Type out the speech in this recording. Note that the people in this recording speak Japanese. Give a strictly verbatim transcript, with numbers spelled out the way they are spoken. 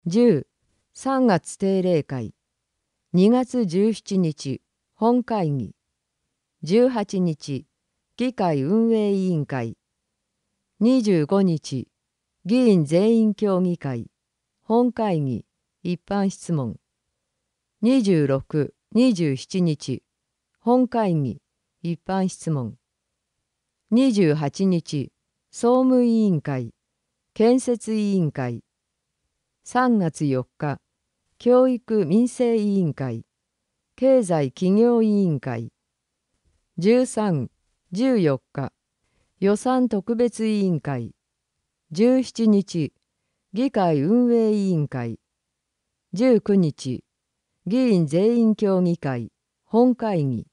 じゅう、さんがつ定例会。にがつじゅうしちにち、本会議。じゅうはちにち、議会運営委員会。にじゅうごにち、議員全員協議会。本会議、一般質問。にじゅうろく、にじゅうしちにち、本会議、一般質問。にじゅうはちにち、総務委員会、建設委員会。さんがつよっか、教育民生委員会、経済企業委員会。じゅうさん、じゅうよっか、予算特別委員会。じゅうしちにち、議会運営委員会。じゅうくにち、議員全員協議会、本会議。